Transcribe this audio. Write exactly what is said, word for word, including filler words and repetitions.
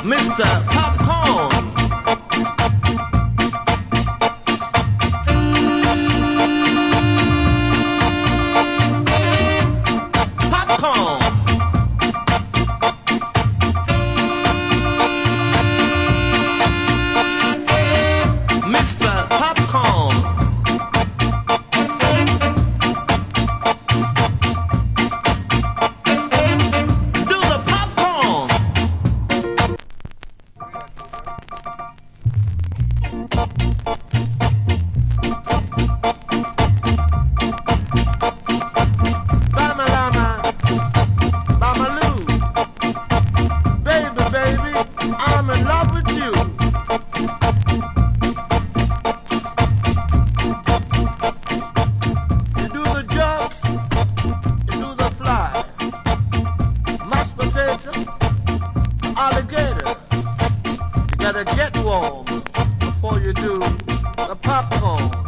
Mister Popcorn. Popcorn. Mister Popcorn. Do the popcorn. Bama Lama, Mama Lou, baby, baby, I'm in love with you. You do the jump, you do the fly, mashed potato, alligator. You gotta get warm before you do the popcorn.